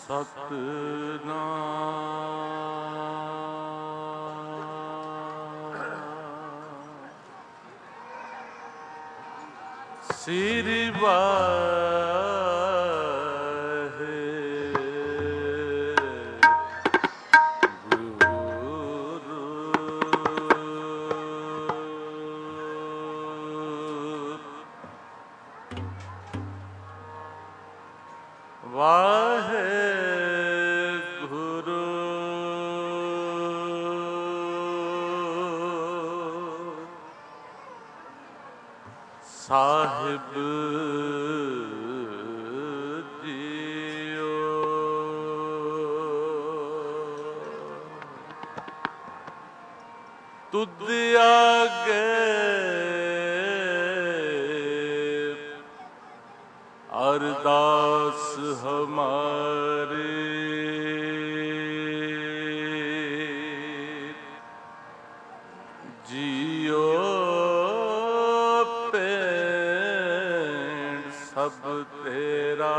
ਸਤਿਨਾਮ ਸ੍ਰੀ ਵਾਹਿਗੁਰੂ ਸਾਹਿਬ ਜੀਓ। ਤੁਧ ਆਗੇ ਅਰਦਾਸ ਹਮਾਰੀ ਜੀਓ ਭੈਣ ਸਭ ਤੇਰਾ।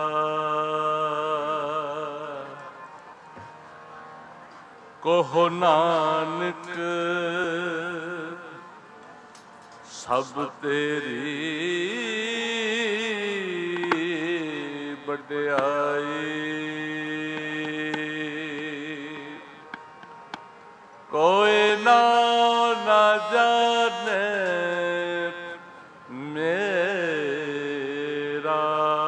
ਕਹੋ ਨਾਨਕ ਸਭ ਤੇਰੀ ਵਡਿਆਈ। ਕੋਈ ਨਾ ਜਾਣੇ ਮੇਰਾ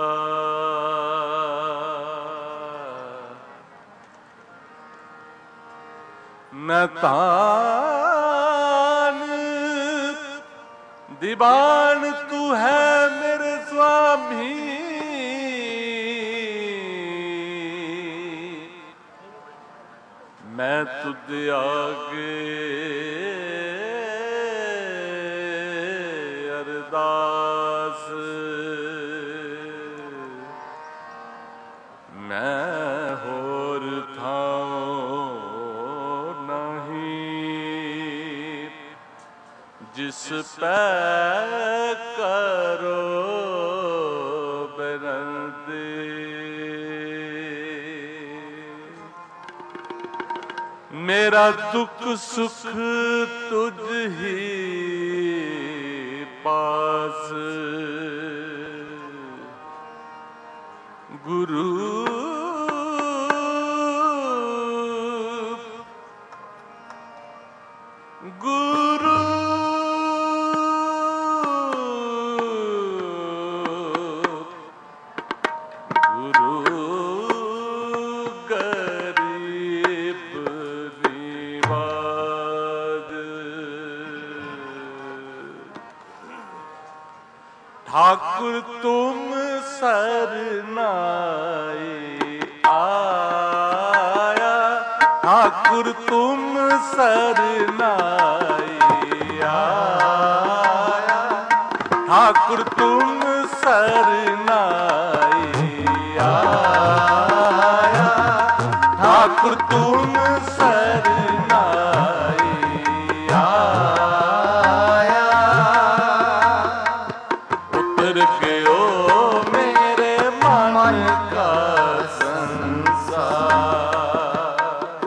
ਮੈਂ ਤਾਨ ਦੀਵਾਨ ਤੂੰ ਹੈ ਮੇਰੇ ਸੁਆਮੀ। ਮੈਂ ਤੁਧ ਆਗੇ ਅਰਦਾਸ ਮੈਂ ਹੋਰ ਥਾਂ ਨਹੀਂ ਜਿਸ ਪੈ ਕਰੋ ਬੇਨਤੀ। ਮੇਰਾ ਦੁੱਖ ਸੁਖ ਤੁਝ ਹੀ ਪਾਸ ਗੁਰੂ। ਗੁਰੂ ठाकुर तुम सरनाई आया। ठाकुर तुम सरनाई आया। ठाकुर तुम सरनाई आया। ठाकुर तुम सरनाई आया। उतर गयो मेरे मन का संसार।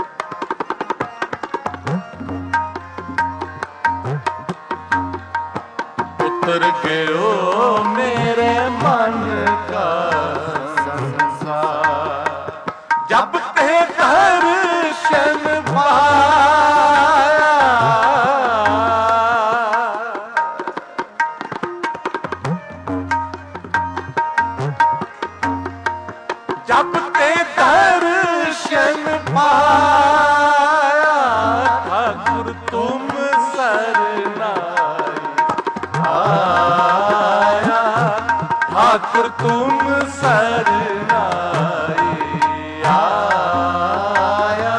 उतर गयो मेरे मन का संसार। जब ते दर्शन पाया। जब ते दर्शन पाया। ठाकुर तुम सरनाई आया। ठाकुर तुम सरनाई आया।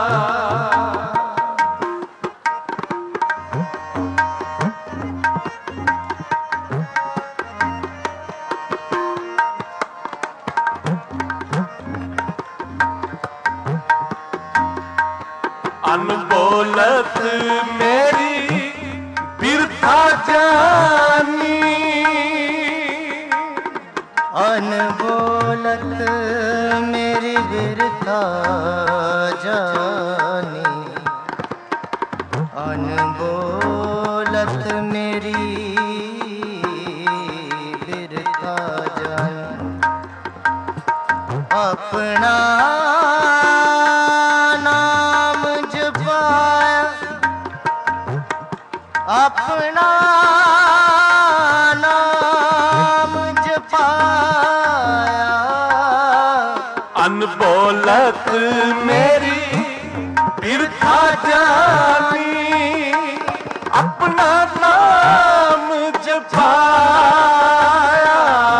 अनबोलत मेरी बिरथा जानी। अनबोल बोलत मेरी बिरथा जानी, अनबोलत मेरी बिरथा जानी। अपना नाम जपाया, अपना नाम जपाया, अनबोलत मेरी बिरथा जानी, अपना नाम जपाया।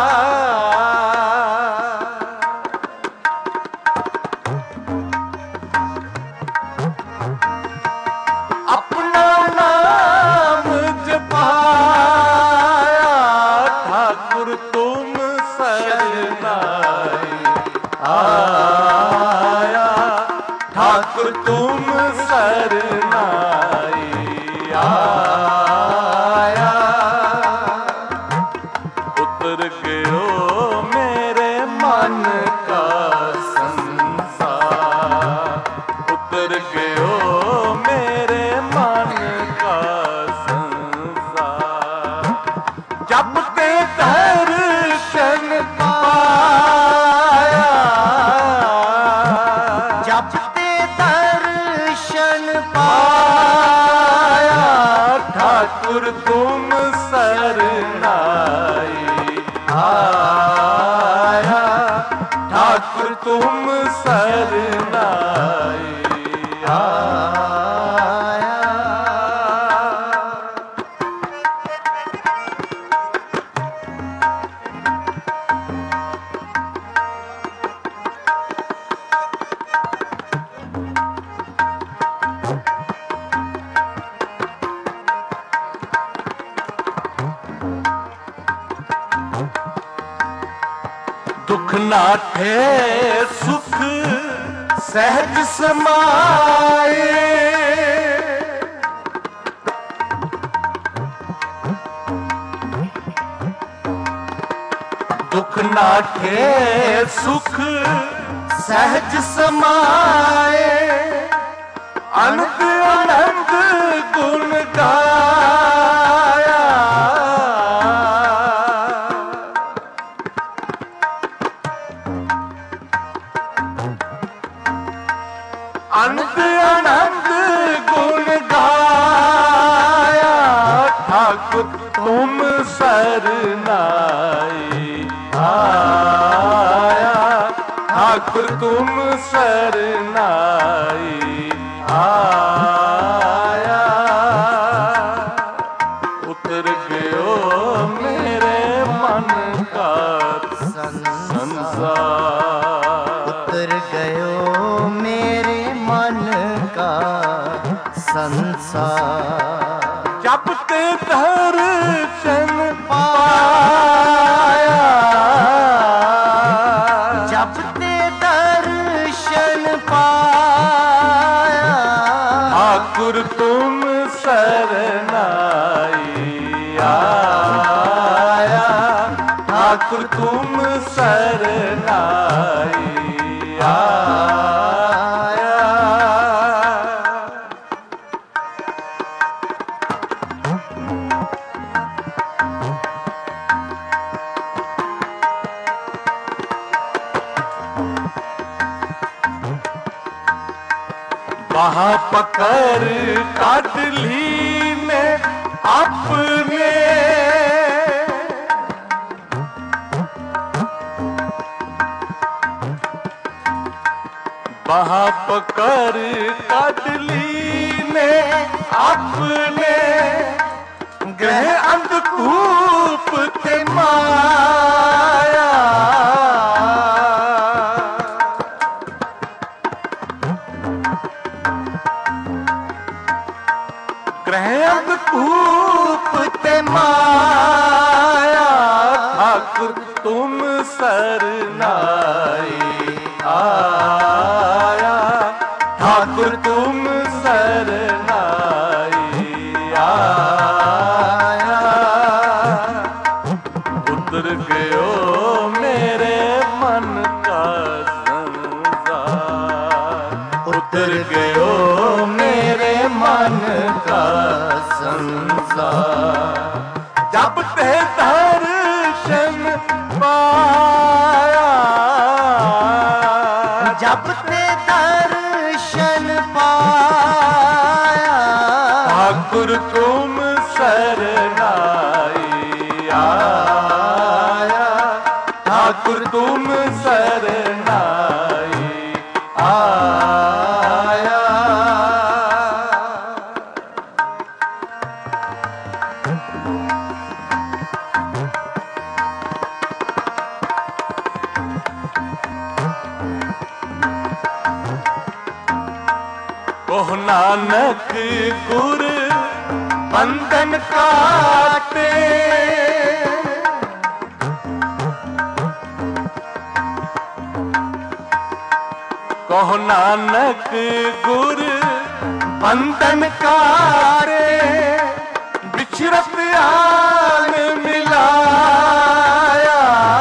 अपना नाम जपाया, ठाकुर तुम सरनाई आया, ठाकुर तुम सरनाई आया। उतर गयो मेरे मन का संसार, उतर गयो मेरे मन का संसार। जब ते दर्शन पाया, जब ते दर्शन पाया, ठाकुर तुम सरनाई आया, ठाकुर तुम सरनाई आया। दुख नाठे सुख सहज समाए, दुख नाठे सुख सहज समाए, अनंत अनंत गुण गाया। अनंत अनंत गुण गाया, ठाकुर तुम सरनाई आया, ठाकुर तुम सरनाई आया। उतर गयो मेरे मन का संसार, उतर गयो मेरे मन का संसार। जब ते दर्शन पाया, जब ते दर्शन पाया, ठाकुर तुम सरनाई आया, ठाकुर तुम सरनाई आया। वहां पकड़ काट ली ने अपने, वहां पकड़ काट ली ने अपने, ग्रह अंधकूप ते माया। ग्रह अंधकूप ते माया, ठाकुर तुम सरनाई आया, ठाकुर तुम सरनाई आया। उतर गयो मेरे मन जब ते दर्शन पाया, जब ते दर्शन पाया, ठाकुर तुम सरनाई आया, ठाकुर तुम सरनाई आया। ओह नानक गुर बंधन काटे, कहो नानक गुर बंधन काटे, बिछरत आन मिलाया,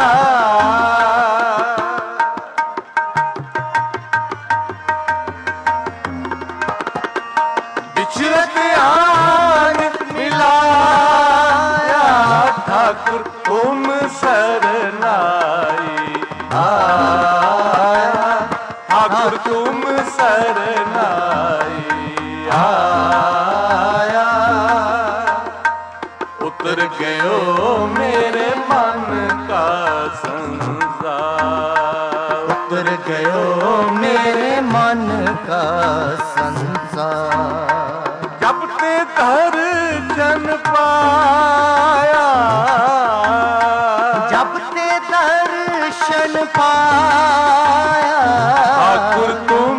बिछरत आन मिलाया, ठाकुर तुम सरनाई आया, ठाकुर तुम सरनाई आया। उतर गयो मेरे मन का संसार, उतर गयो मेरे मन का संसार। जब ते दर्शन पाया, जब ते दर्शन पाया, ठाकुर तुम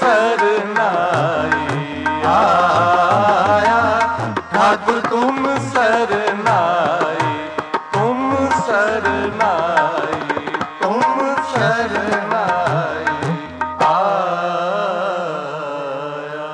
सरनाई आया, ठाकुर तुम सरनाई, तुम सरनाई, तुम सरनाई आया।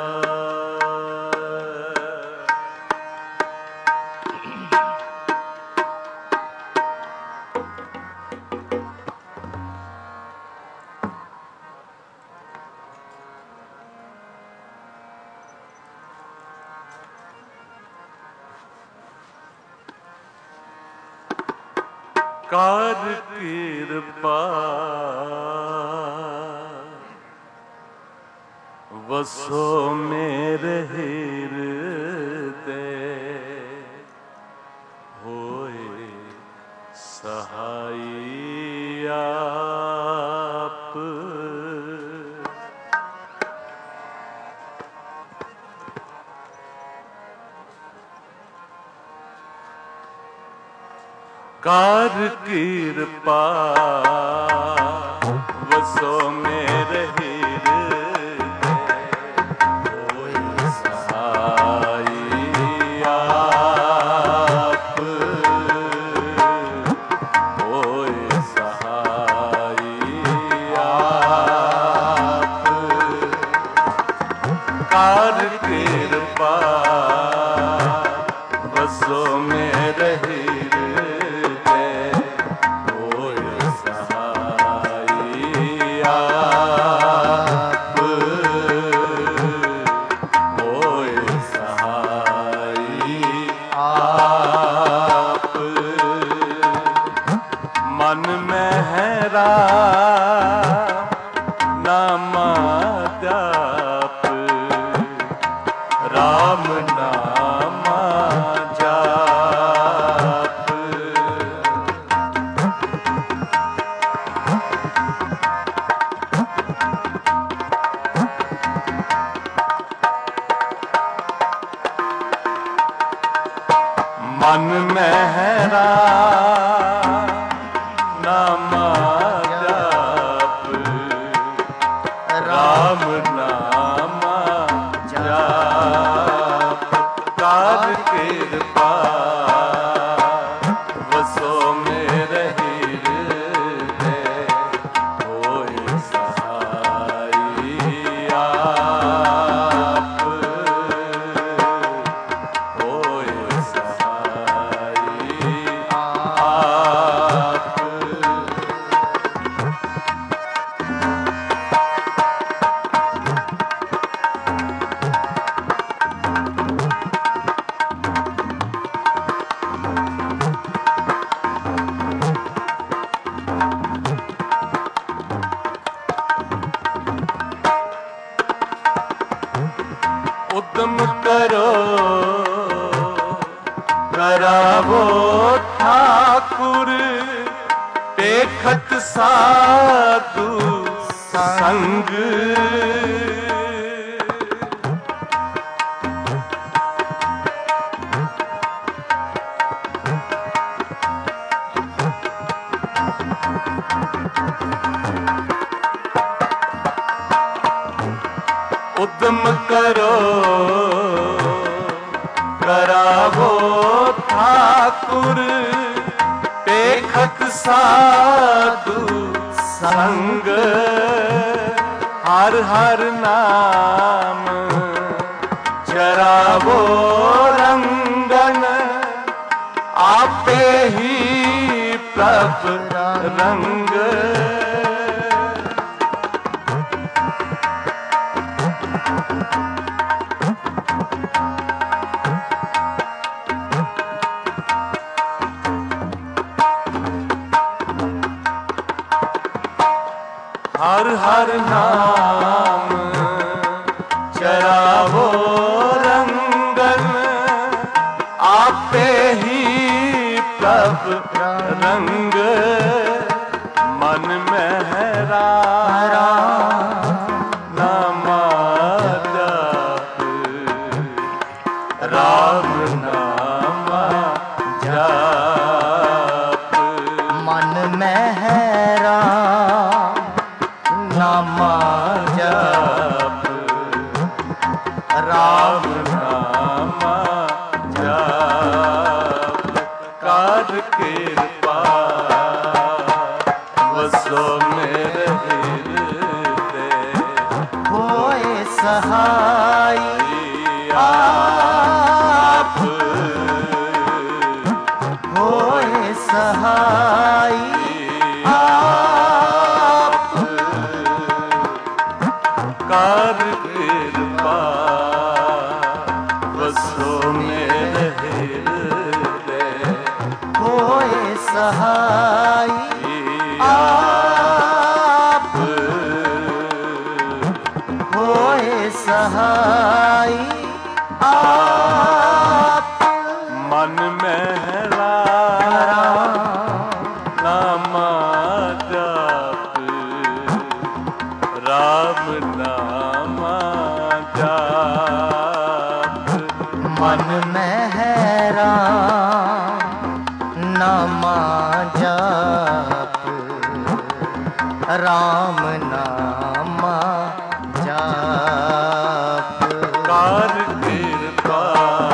कार कृपा वसो मेरे हृदय, होए सहाई आप। कार कृपा वसो मेरे हृदय, होए सहाई आप, होए सहाई आप। कार कृपा वसो मेरे हृदय, होए सहाई उद्यम करो करावो ठाकुर देखत साधु संग। उद्यम करो करावो ठाकुर देखत साधु संग। हर हर नाम जरावो रंगन आपे ही प्रभ रंग। हर हर नाम चरावो रंगन आपे ही प्रभ रंग। मन में है नाम जाप राम नाम जाप। मन में है नाम जाप राम नाम जाप। कार कृपा वसो मेरे हृदय होए सहाय आप। होए सहाय कार कृपा वसो मेरे हृदय होए सहाय आप। होए सहाय आप। मन में है नाम जाप राम नाम जाप। मन में है नाम जाप राम नाम जाप। कार कृपा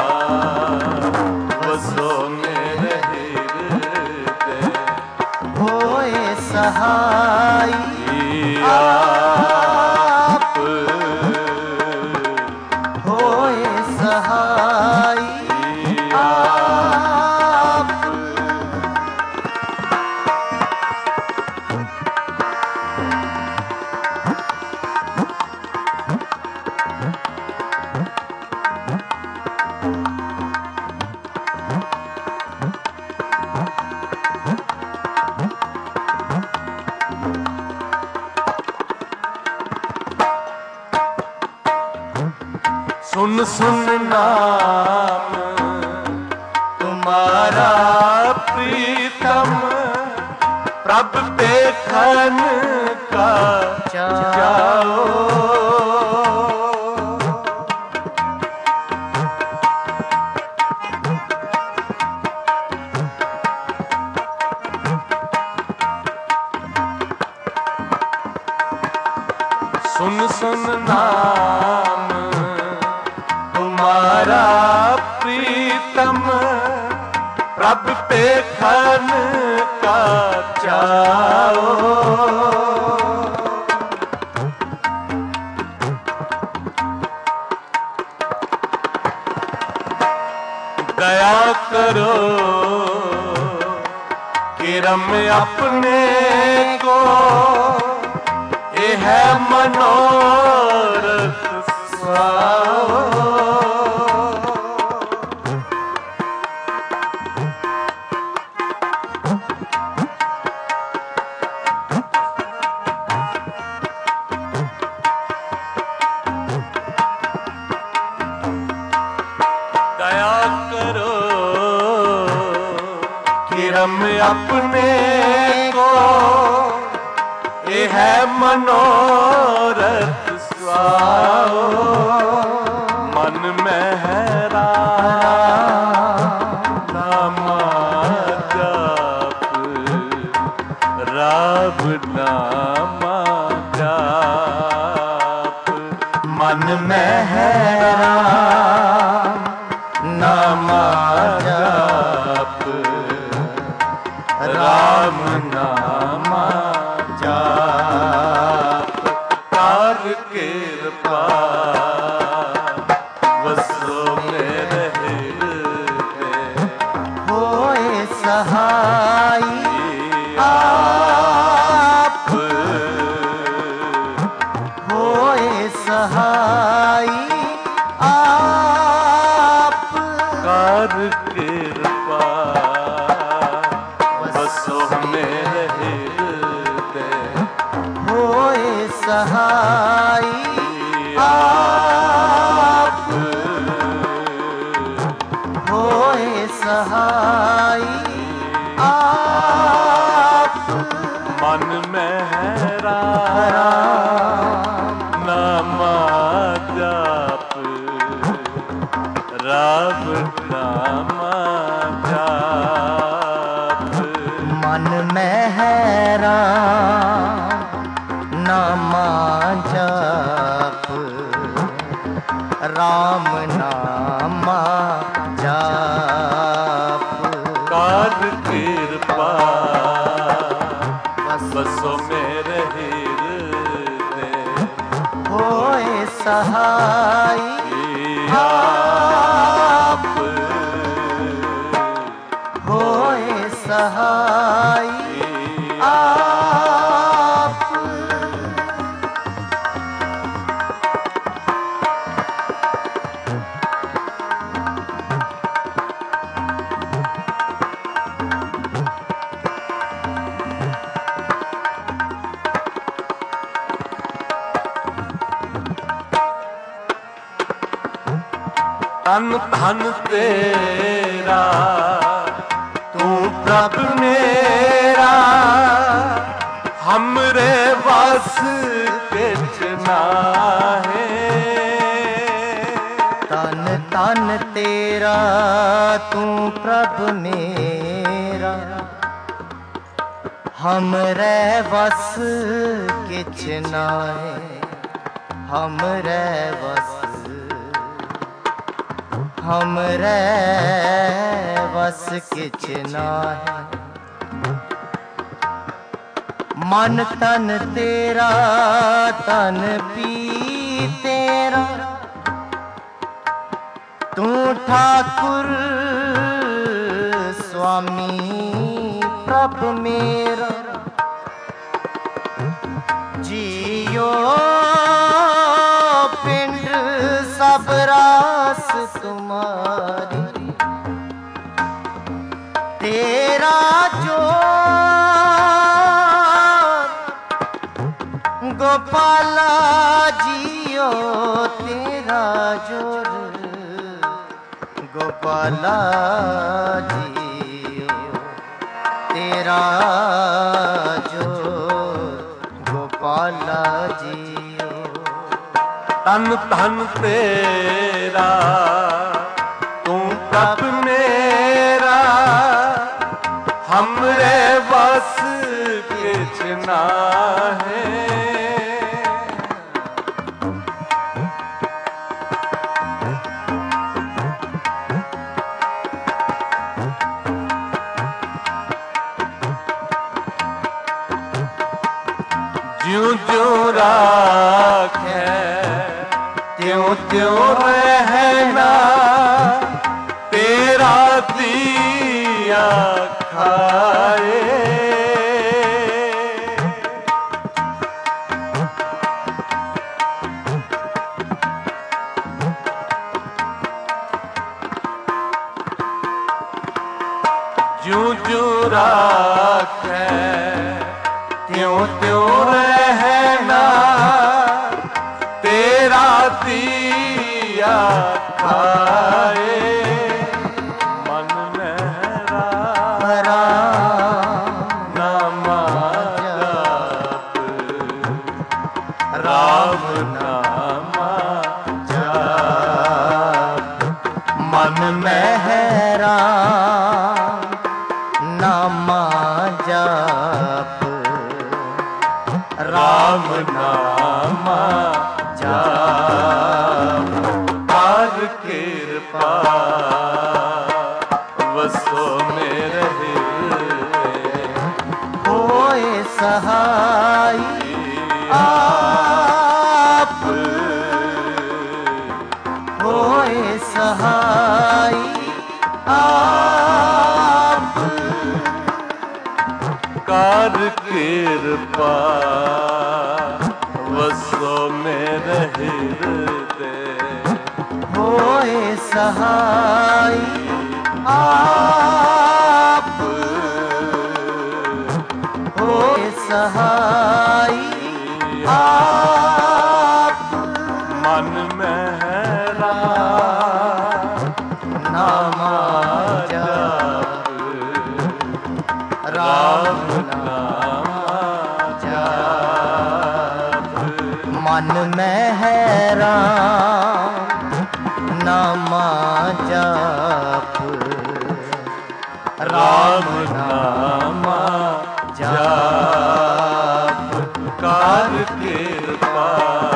वसो मेरे हृदय होए सहाय आप। होए सहाय आप। सुन सुन नाम तुम्हारा प्रीतम प्रभ देखन का जाओ। सुन सुन नाम तुम्हारा प्रीतम प्रभ देखन का चाओ। दया करो किरम अपने को ये है मनोरथ स्वाओ। अपने को ये है मनोरथ सुआओ। मन में है राम जाप, राम नामा जाप। मन में है राम नामा जाप, राम नामा जाप। कर कृपा वसो मेरे हृदय, होए सहाई आप, होए सहाई आप। कर कृपा वसो मेरे हृदय, होए सहाई आप, होए सहाई आप। मन में है राम नामा जाप, राम नामा जाप। मन में है राम नामा जाप, राम नामा जाप। कर कृपा बसो मेरे हृदय, होए सहाई आप, होए सहाई आप। तन धन तेरा तू प्रभु मेरा, हमरे बस किछ नाहे। तन तन तेरा तू प्रभु मेरा, हमरे बस किछ नाहे। हमरे बस, हमरे बस किछ नाहे। मन तन तेरा तन पी तेरा, तू ठाकुर स्वामी प्रभु मेरा। जियो पिंड सब रास तुम्हारी, तेरा जो गोपाला जियो, तेरा जोर गोपाला जियो, तेरा जोर गोपाला जियो। तन धन तेरा तू प्रभु मेरा, हमरे बस किछ नाहे। ज्यों ज्यों राखे त्यों त्यों रहना, तेरा दिया खाए। ज्यों ज्यों राखे त्यों त्यों रहना, तेरा दिया खाए। मन में राम राम नामा जाप। मन में हैरान नामा जाप। राम नामा जाप। कर कृपा वसो मेरे हृदय। होए सहाय आप। होए सहाय आप। कर कृपा वसो मेरे हृदय। होए सहाय आप। होए सहाय आप। मन में हैरान नामा जाप। राम नामा जाप। मन में हैरान नामा जाप। राम नामा जाप। कर कृपा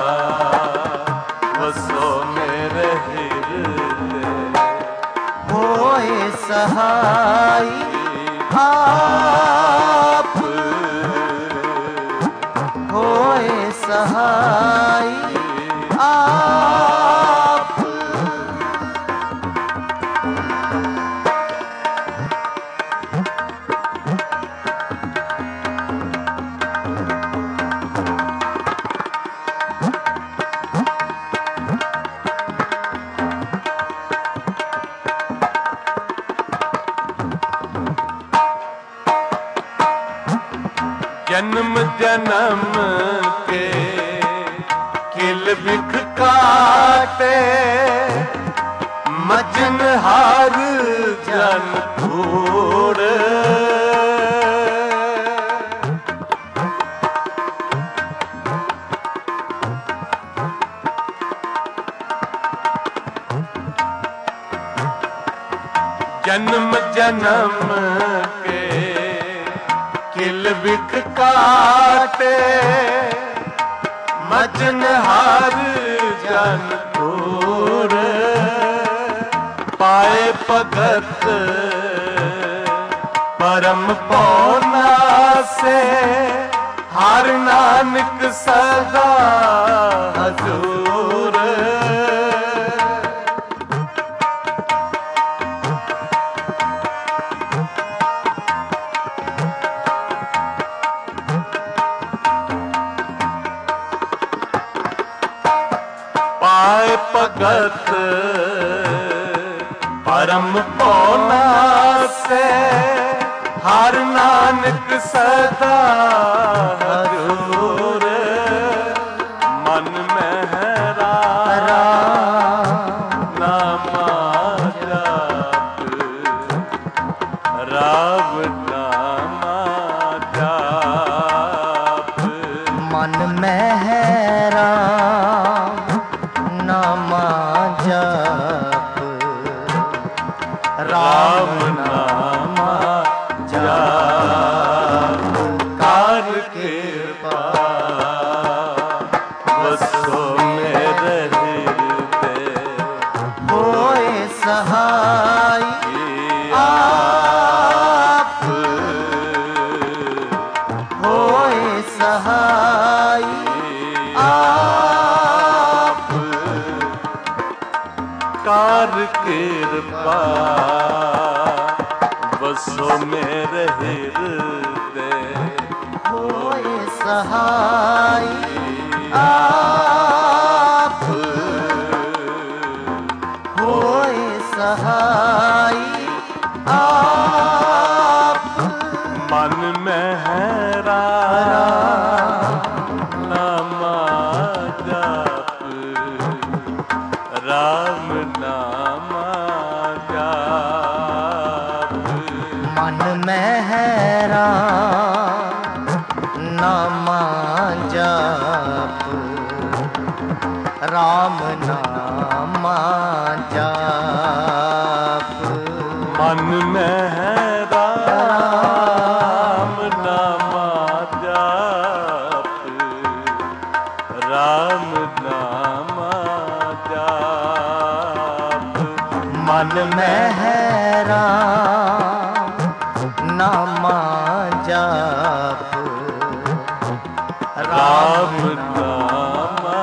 वसो मेरे हृदय। होए सहाय आप। होए सहाय आप। जन्म जन्म के किल बिख काटे। मजन हार जन धूड़। जन्म जन्म के किल बिख काटे। मजन हार जन धूड़। पाए भगत परम पौना से। हर नानक सदा हजूर। पाए भगत परम पौना से। हर नानक सदा हजूर। मन में हैरान नामा जाप। राम नामा जाप। मन में हैरान नामा जाप। राम नामा जाप। कर कृपा वसो मेरे हृदय। होए सहाय आप। होए सहाय आप। कर कृपा वसो मेरे हृदय। होए सहाय आप। होए सहाय आप। मन में हैरान नामा जाप। राम नामा जाप। मन में हैरान नामा जाप। राम नामा जाप। मन में है राम नामा जाप, राम नामा जाप। मन में है राम नामा जाप, राम नामा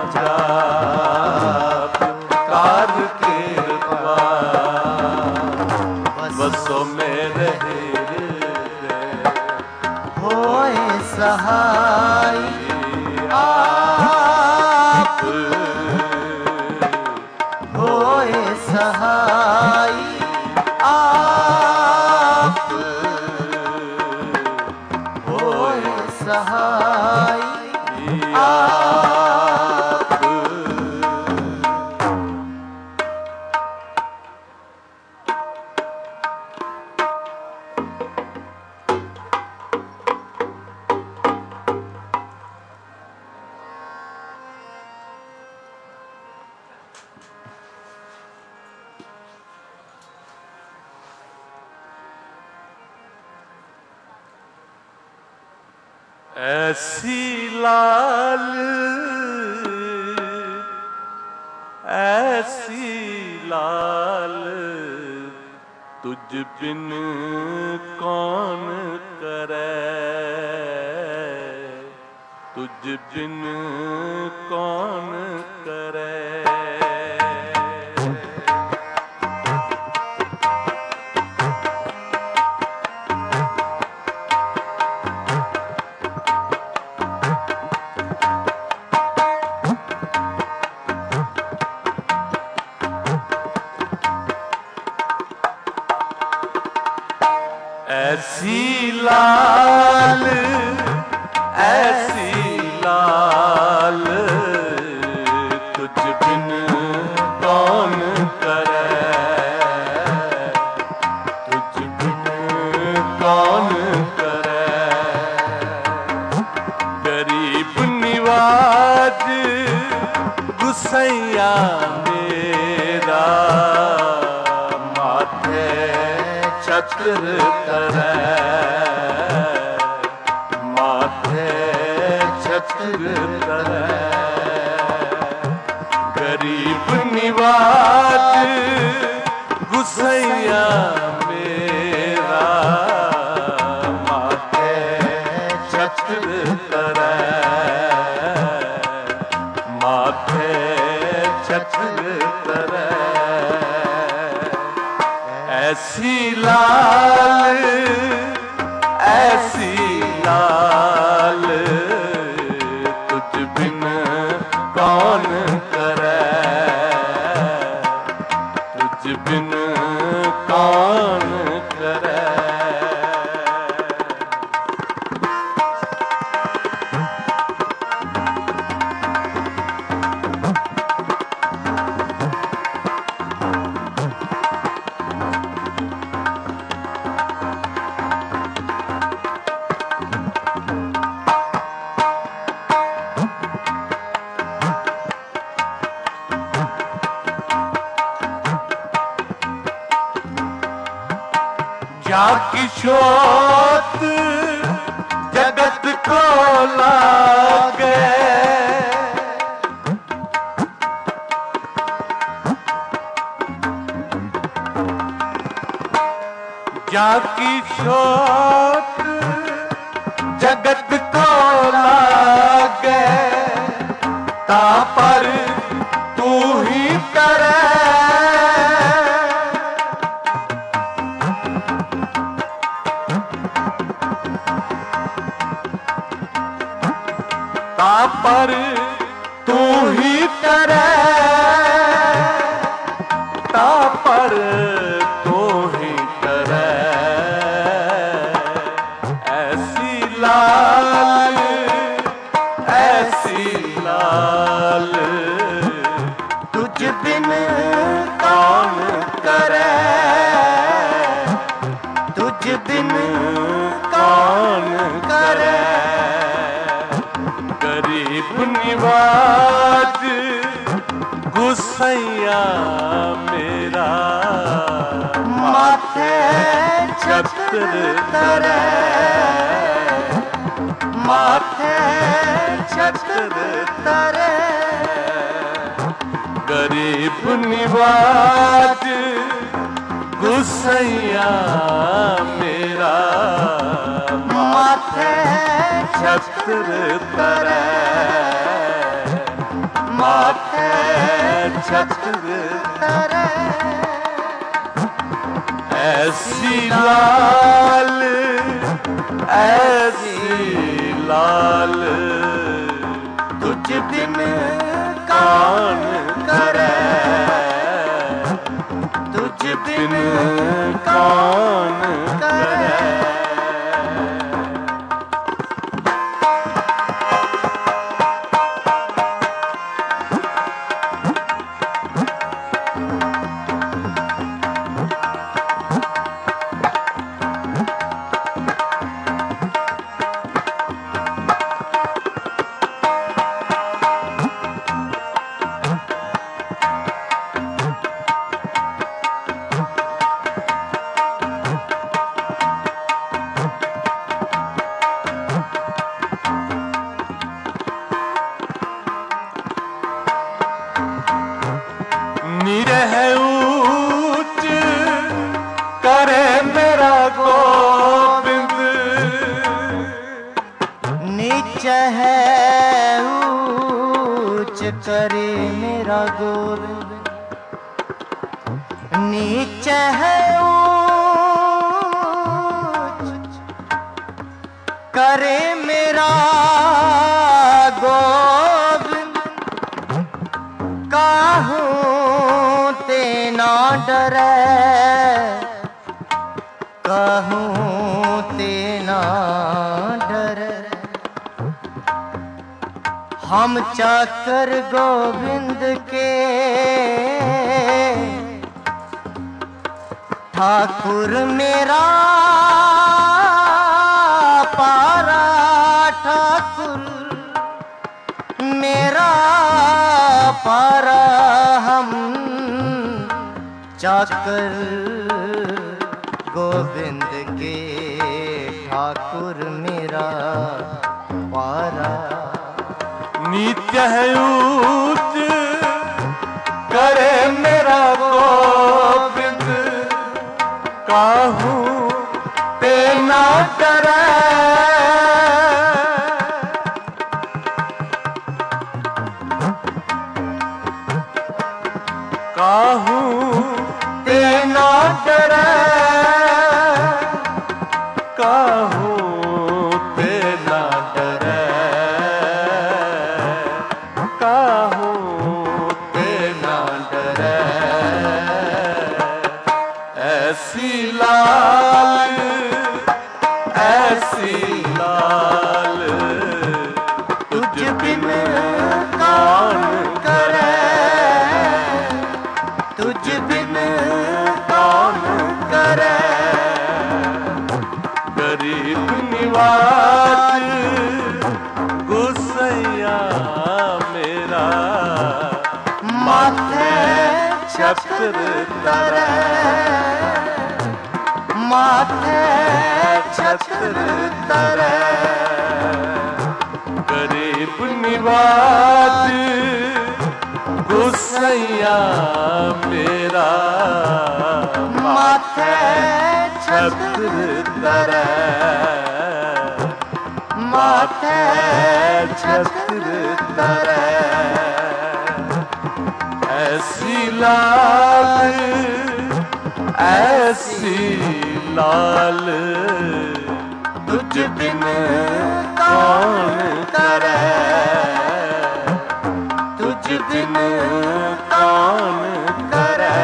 जाप। कार कृपा बसो मेरे हृदय, होए सहाय आप, होए सहाय आप, होए सहाय आप। ऐसी लाल, ऐसी लाल, तुझ बिन कौन करे, तुझ बिन कौन करे। ऐसी लाल, ऐसी लाल, तुझ बिन कौन करे, तुझ बिन कौन करे। गरीब निवाज गुसैया मेरा, माथे छत्र करे, माथे छत्र करे। गरीब निवाज गुसैया मेरा, माथे छत्र करे, माथे छत्र करे। ऐसी लाल, ऐसी लाल, तुझ बिन कौन करे, तुझ बिन कौन करे। जाकी शोत जगत को लागे, जाकी शोत जगत को लागे, ता पर तू ही करे। पर तू ही करे, ता पर तू ही करे। ऐसी लाल, ऐसी लाल, तुझ बिन कौन करे, तुझ बिन कौन करे। गरीब निवाज गुसैया मेरा माथे छत्र तरे, माथे छत्र तरे। गरीब निवाज गुसैया मेरा माथे छत्र तरे, माथे छत्र तरे। ऐसी लाल, ऐसी लाल तुझ बिन कौन करे, तुझ बिन कौन करे। निरह ऊंच करे मेरा गोविंद, नीचे है ऊंच करे मेरा गोविंद, नीचे है ऊंच करे मेरा गोविंद। काहूं ते ना डरे, कहूं ते ना डरे। हम चाकर गोविंद के, ठाकुर मेरा पारा, ठाकुर मेरा पारा। हम चाकर गोविंद के, ठाकुर मेरा पारा। नित्य है ऊंच करे मेरा गोविंद, काहू ते ना करे। काहू ते ना डरे, काहू ते ना डरे, काहू ते ना डरे। ऐसी लाल, ऐसी लाल तुझ बिन कौन करे, तुझ बिन कौन करे। गरीब निवाज गुसैया मेरा माथे छत्र तरे, माथे छत्र तरे। गरीब निवाज गुसैया मेरा माथे छत्र तरे, माथे छत्र तरे। ऐसी लाल, ऐसी लाल तुझ बिन कौन करे, तुझ बिन कौन करे।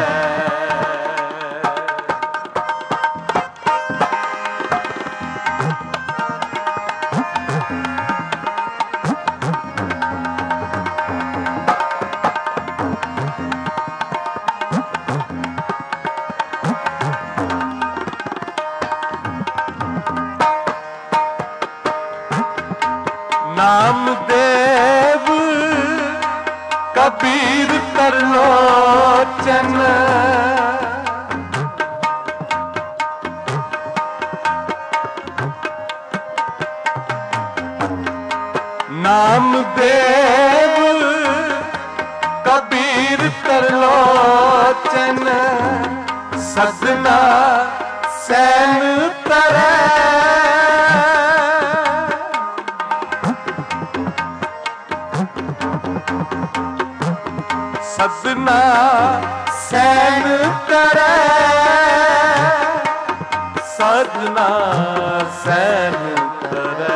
नामदेव कबीर कर लोचन नामदेव कबीर तरलोचन सदना सैन तरै सदना सैन तरै सदना सैन तरै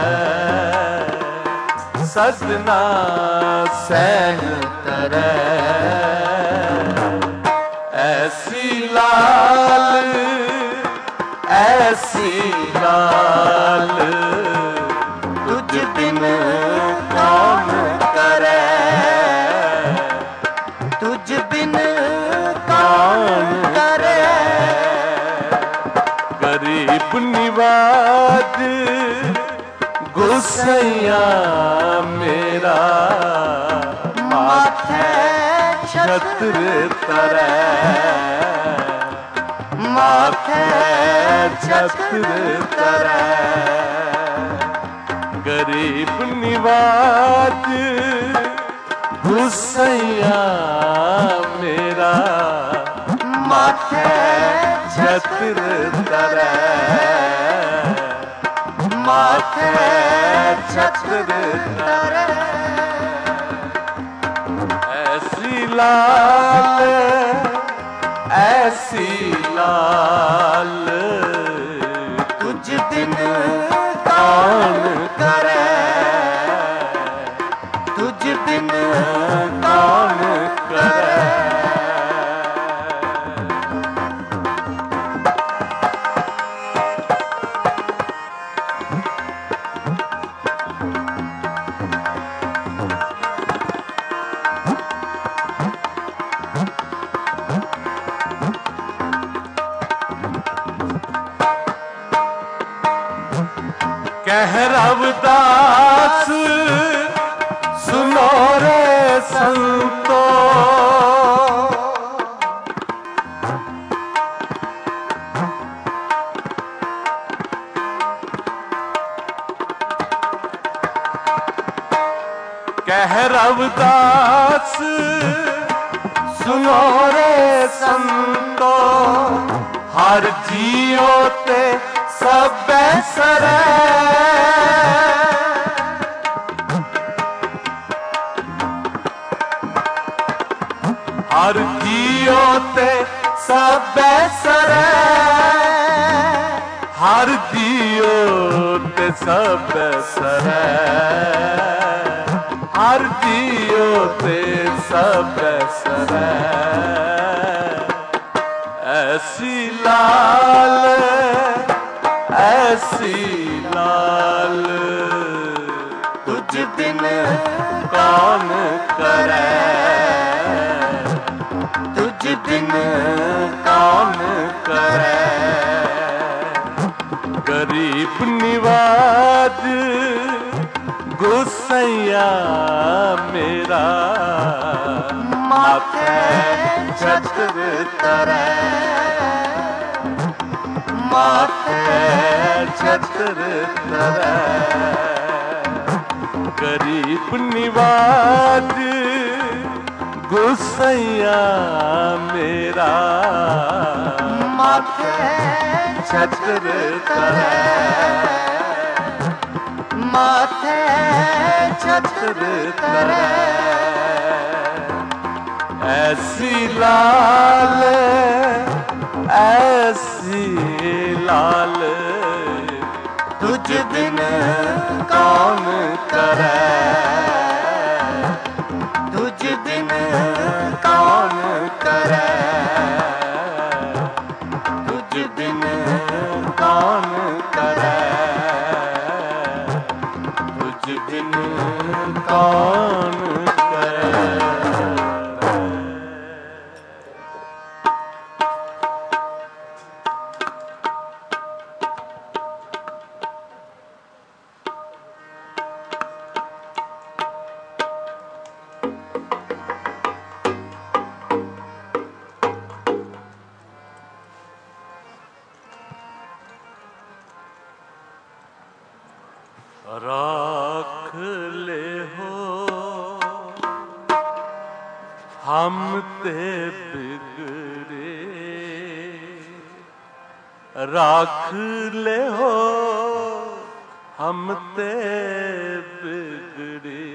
सदना सैन तरै ऐसी लाल तुझ बिन कौन करे तुझ बिन कौन करे गरीब निवाज गुस्सैया मेरा माथे छत्र तरै माथे छत्र तरै गरीब निवाज गुस्सैया मेरा माथे छत्र तरै माथे छत्र तरै ऐसी लाल तुझ बिन कौन करे तुझ बिन कौन करे कह रविदास सुनो रे संतो कह रविदास सुनो रे संतो हर जियो ते सब सरै हर जियो ते सब सरै हर जियो ते सब सरै हर जियो ते सब सरै ऐसी लाल तुझ बिन कौन करे तुझ बिन कौन करे गरीब निवाज गुस्सैया मेरा माथे छत्र तरै माथे छत्र तरै गरीब निवाज गुस्सैया मेरा माथे छत्र तरै माथे छत्र तरै ऐसी लाल तुझ बिन कौन करे तुझ बिन कौन करे तुझ बिन कौन करे तुझ बिन कौन करे। हम ते बिगड़े राख ले हो हम ते बिगड़े।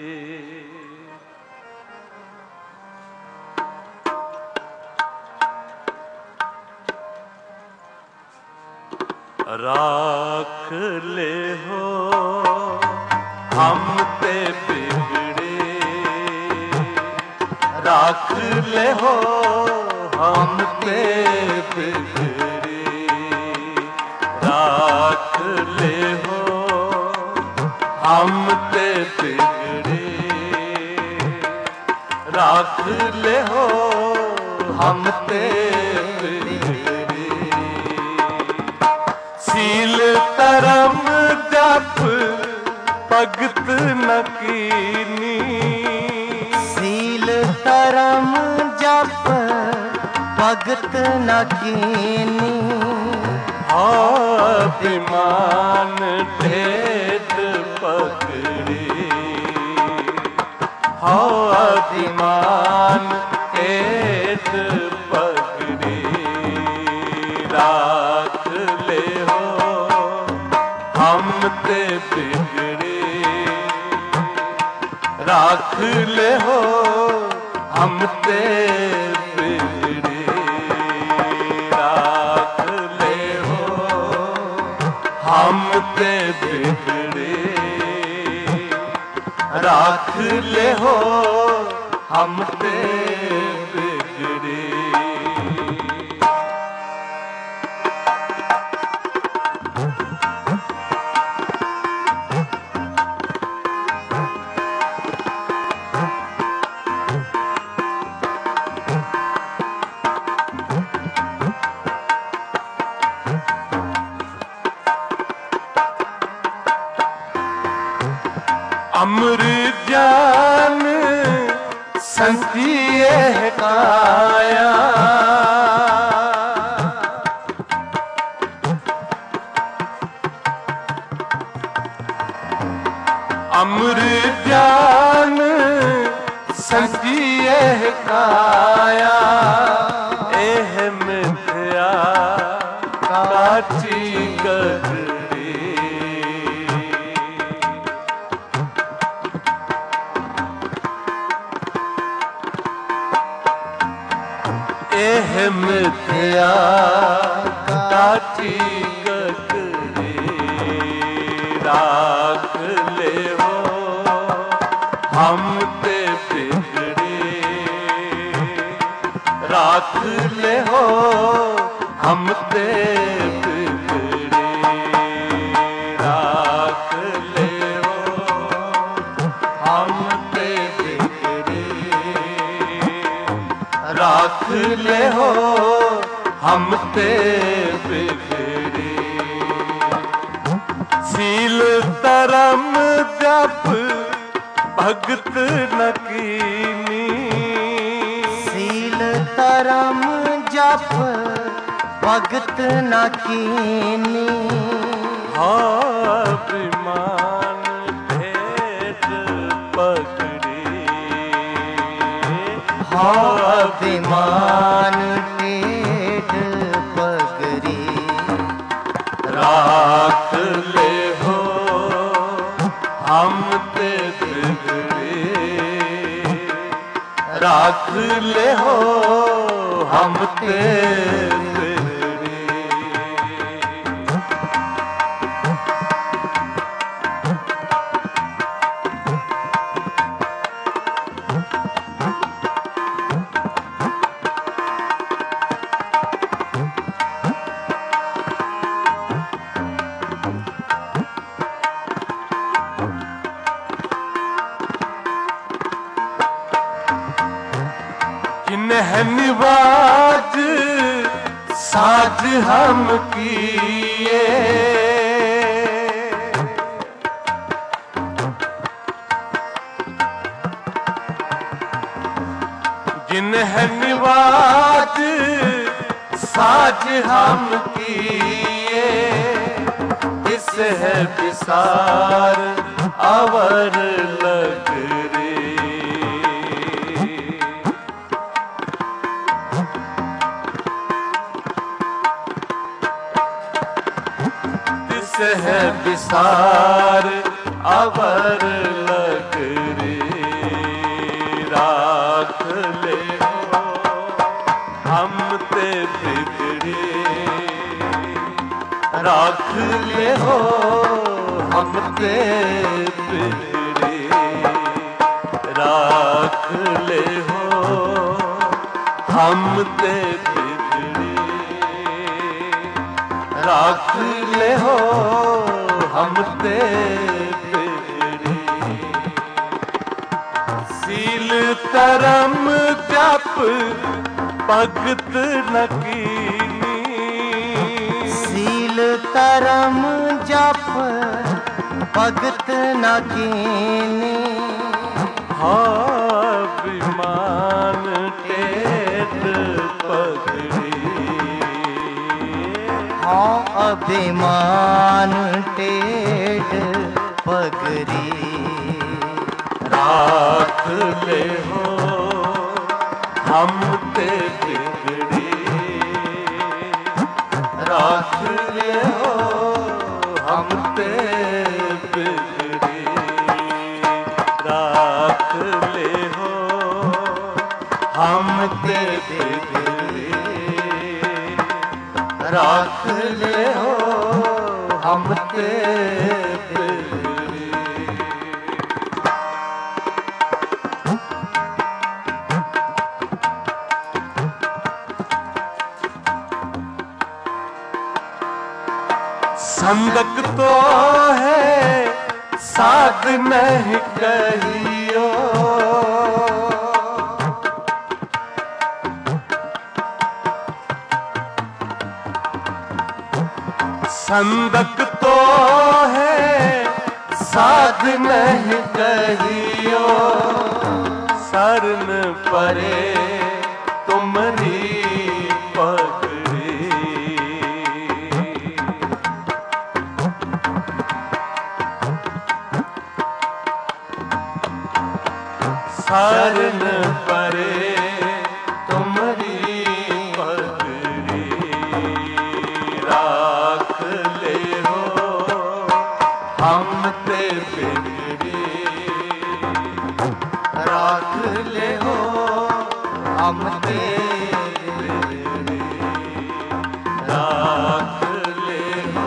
राख ले हो हम ते बिगड़े राख ले हो हम ते बिगड़े राख ले हो हम ते बिगड़े राख ले हो हम ते बिगड़े। सील तरम जप भगत न कीनी सील तरम जप भगत न कीनी। अभिमान ठेठ पकड़ी अभिमान ठेठ पकड़ी। राख ले हो हम ते बिगड़े राख ले हो हम ते बिगड़े राख ले हो हम ते बिगड़े राख ले हो हम ते बिगड़े। अमर ज्ञान संतिय काया अमर ज्ञान संतिय काया। एह मिथ्या काची गगड़ी एह मिथ्या काची गगड़ी। राख ले हो हम ते बिगड़े राख ले हो हम ते बिगड़े राख ले हो हम ते बिगड़े राख ले हो हम ते बिगड़े। सील तरम जप भगत न कीनी सील तरम जप भगत न कीनी। अभिमान ठेठ पकड़ी अभिमान ठेठ पकड़ी। राख ले हो हम ते बिगड़े राख ले हो हम ते बिगड़े। निवाज साज हम किए जिन्ह निवाज साज हम किए। इस है विसार अवर लग रे संसार अवर लगरे राख ले हो हम ते बिगड़े राख ले हो हम ते बिगड़े राख ले हो हम ते बिगड़े राख ले हो हम ते बिगड़े सील तरम जप भगत न कीनी सील तरम जप भगत न कीनी अभिमान टेढ़ पगड़ी हाँ अभिमान टेढ़ पगड़ी राख ले हो हम ते बिगड़ी राख ले हो हम ते बिगड़ी राख ले हो हम ते बिगड़ी राख ले हो हम ते बिगड़ी संदक तो है साध नहीं कहियो संदक तो है साध नहीं कहियो शरण परे तुमरी पगड़ी शरण परे तुमरी पगड़ी राख ले हो हम ते बिगड़ी राख ले हो हम ते बिगड़ी राख ले हो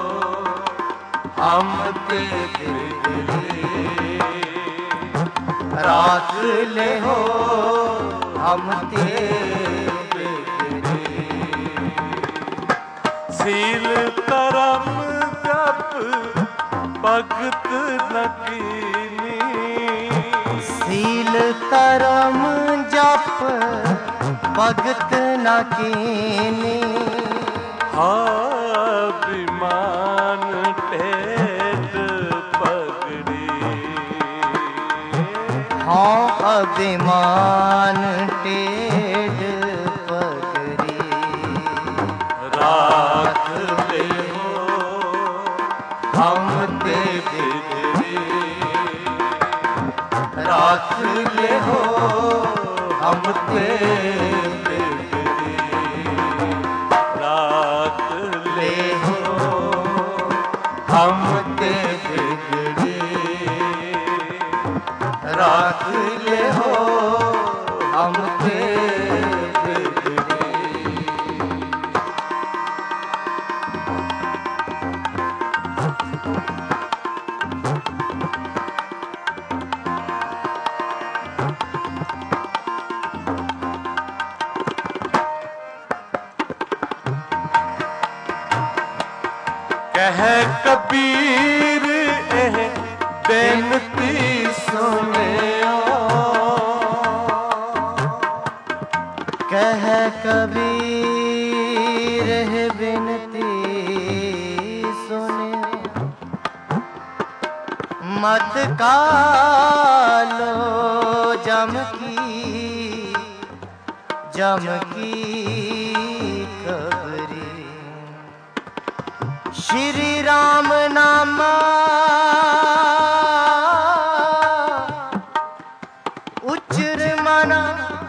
हम ते बिगड़ी राख ले हो हम ते बिगड़ी सील करम जप भगत न कीनी सील तरम जप भगत न कीनी अभिमान टेढ़ पगड़ी हाँ अभिमान टेढ़ पगड़ी राख ले हो हम ते बिगड़ी राख ले हो हम ते बिगड़ी राख ले हो हम ते बिगड़ी राख ले हो हम ते बिगड़ी कह कबीर एह बेनती सुनियो कह कबीर है बिनती सुने मत कालो जम की खबरी श्री राम नामा उच्चर मना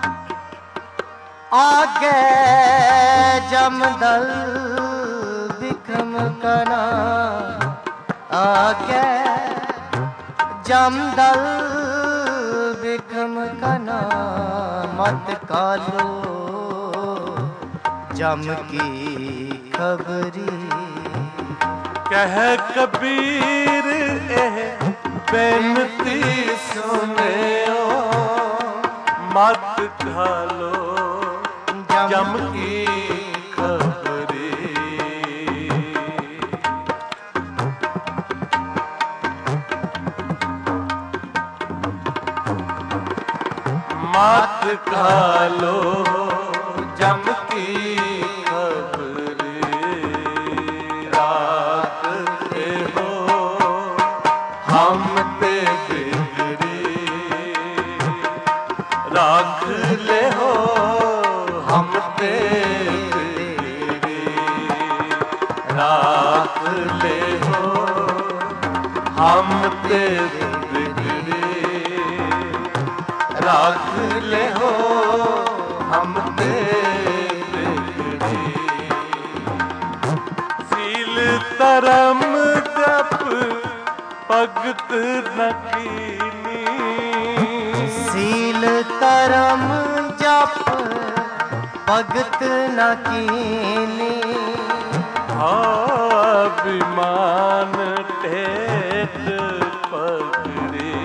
आगे जमदल विक्रम कना आगे जमदल बिक्रम कना मत कालो जम की खबरी। कह कबीर एह बेनती सुनियो मत खालो जम की खबरी। मत खालो जम की खबरी। रात ते हो हम ते बिगड़ी राख ले हो हम ते बिगड़ी। राख ले हो हम ते बिगड़ी। राख ले हो हम ते बिगड़ी। सील धर्म जप भगत न कीनी। सील धर्म जप भगत न कीनी। अभिमान ठेठ पगड़ी।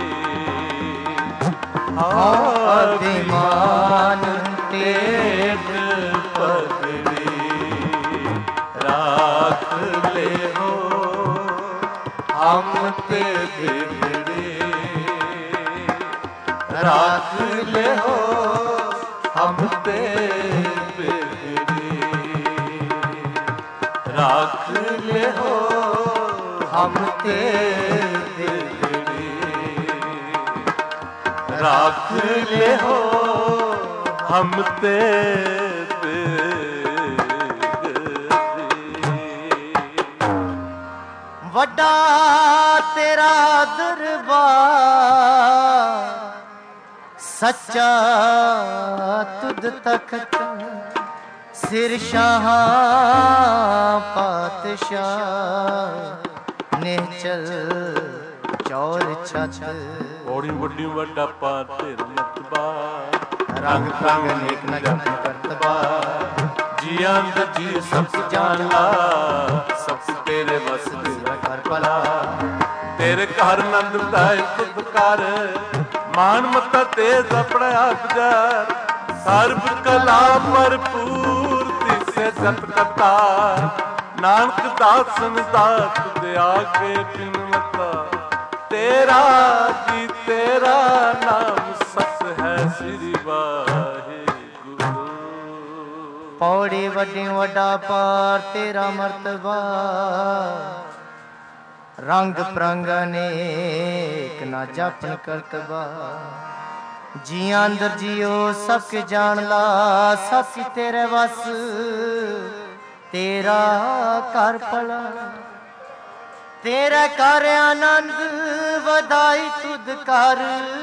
अभिमान ठेठ पगड़ी। राख ले हो हम ते बिगड़ी। राख ले हो हम ते बिगड़ी। राख ले हो हम ते बिगड़ी। राख ले हो हम ते वड्डा तेरा दरबार सच्चा तुद तखत सिर शाह पातशाह निहचल चौर छत। बड़ी बड़ी वड्डा पा तेरा मतबा रंग रंग नेक न जप करतबा। जी अंद जी सब जान ला सब तेरे बस तेरा घर भला। तेरे घर नंद दाए तुद कर मान मता तेज अपने आप जार। सर्व कला भरपूर तिसे जत कता। नानक दासन दात दे आगे बिनवता। तेरा जी तेरा नाम सत है श्री वाहिगुरु। पौड़ी वड्डी वड्डा पार तेरा मर्तबा। रंग प्रंग अनेक ना जापन करतबा। जिया अंदर जियो सबके जान ला सबकी तेरे बस तेरा कर भला। तेरा कर आनंद वधाई तुद कर।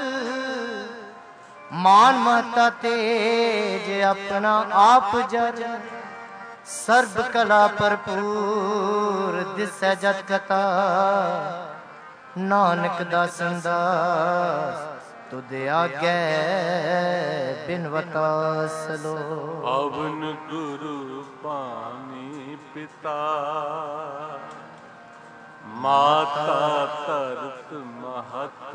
मान महता तेज अपना आप जर। सर्व कला भरपूर दिसै जत कथा। नानक दासन दास तुद आगे बिनवता सलो। पवन गुरु पानी पिता माता तरत महत।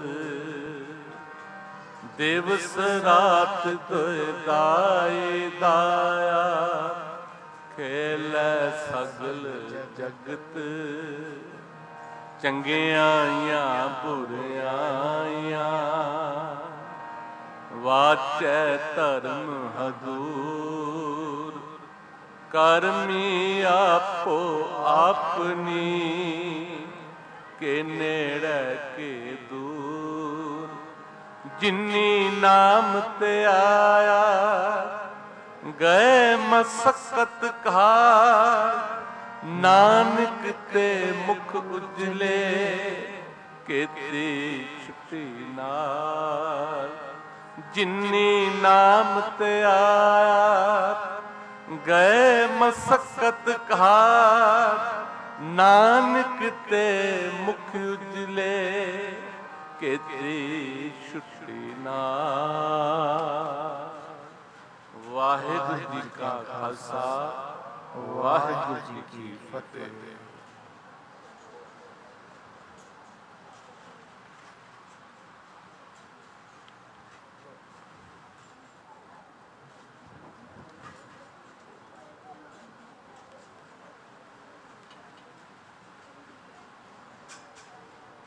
दिवस रात दुय दाई दाया। खेलै सगल जगत चंगियां बुरियां। वाचै धर्म हदूर करमी आपो अपनी। के नेड़े के दूर जिन्नी नाम ते आया। गए मसक्कत घाट नानक ते मुख उजले। केती छुटी नाल जिन्नी नाम ते आया। गए मसक्कत घाट ਨਾਨਕ ਤੇ ਮੁਖ ਉਜਲੇ ਕੇਤਰੀ ਛੁੱਟੀ ਨਾ। ਵਾਹਿਗੁਰੂ ਜੀ ਕਾ ਖਾਲਸਾ, ਵਾਹਿਗੁਰੂ ਜੀ ਕੀ ਫਤਿਹ।